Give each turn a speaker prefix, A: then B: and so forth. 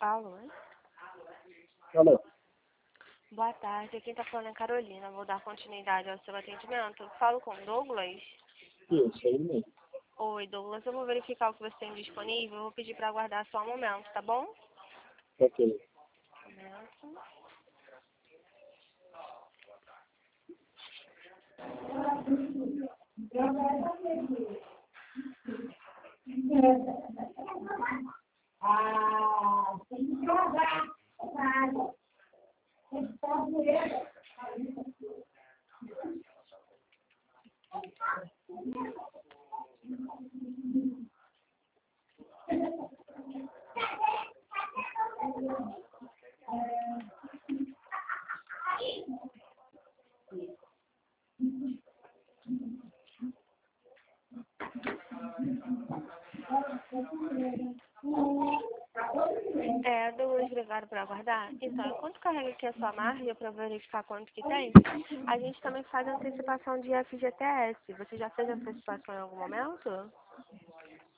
A: Alô?
B: Alô?
A: Boa tarde, quem tá falando é Carolina. Vou dar continuidade ao seu atendimento. Falo com o Douglas.
B: Isso, aí mesmo.
A: Oi, Douglas. Eu vou verificar o que você tem disponível. Eu vou pedir para aguardar só um momento, tá bom?
B: Ok.
A: Momento. Douglas, obrigado por aguardar. Então, enquanto carrega aqui a sua margem para verificar quanto que tem, a gente também faz antecipação de FGTS. Você já fez antecipação em algum momento?